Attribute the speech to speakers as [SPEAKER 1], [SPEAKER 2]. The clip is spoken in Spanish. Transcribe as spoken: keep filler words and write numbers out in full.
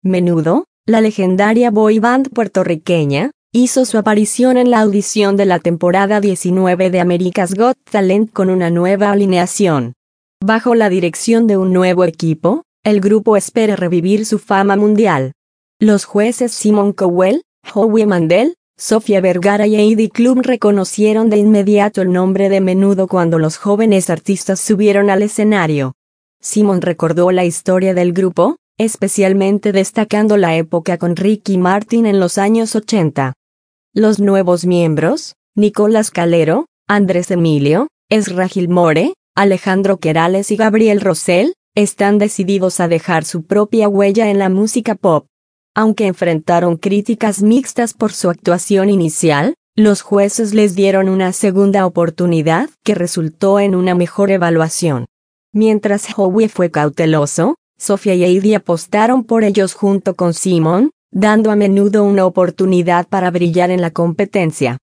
[SPEAKER 1] Menudo, la legendaria boy band puertorriqueña, hizo su aparición en la audición de la temporada diecinueve de America's Got Talent con una nueva alineación. Bajo la dirección de un nuevo equipo, el grupo espera revivir su fama mundial. Los jueces Simon Cowell, Howie Mandel, Sofía Vergara y Heidi Klum reconocieron de inmediato el nombre de Menudo cuando los jóvenes artistas subieron al escenario. Simon recordó la historia del grupo, especialmente destacando la época con Ricky Martin en los años ochenta. Los nuevos miembros, Nicolás Calero, Andrés Emilio, Ezra Gilmore, Alejandro Querales y Gabriel Rosell, están decididos a dejar su propia huella en la música pop. Aunque enfrentaron críticas mixtas por su actuación inicial, los jueces les dieron una segunda oportunidad que resultó en una mejor evaluación. Mientras Howie fue cauteloso, Sofía y Heidi apostaron por ellos junto con Simon, dando a Menudo una oportunidad para brillar en la competencia.